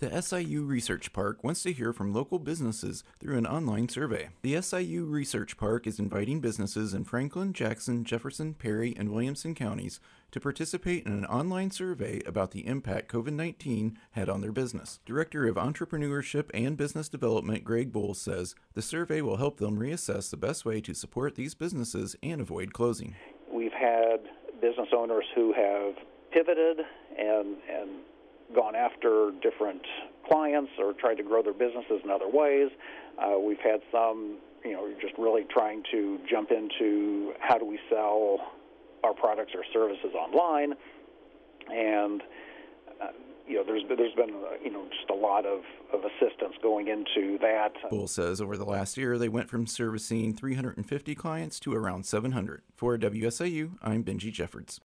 The SIU Research Park wants to hear from local businesses through an online survey. The SIU Research Park is inviting businesses in Franklin, Jackson, Jefferson, Perry, and Williamson counties to participate in an online survey about the impact COVID-19 had on their business. Director of Entrepreneurship and Business Development Greg Bowles says the survey will help them reassess the best way to support these businesses and avoid closing. We've had business owners who have pivoted and gone after different clients or tried to grow their businesses in other ways. We've had some, just really trying to jump into how do we sell our products or services online, and there's been just a lot of assistance going into that. Bull says over the last year they went from servicing 350 clients to around 700. For WSIU, I'm Benji Jeffords.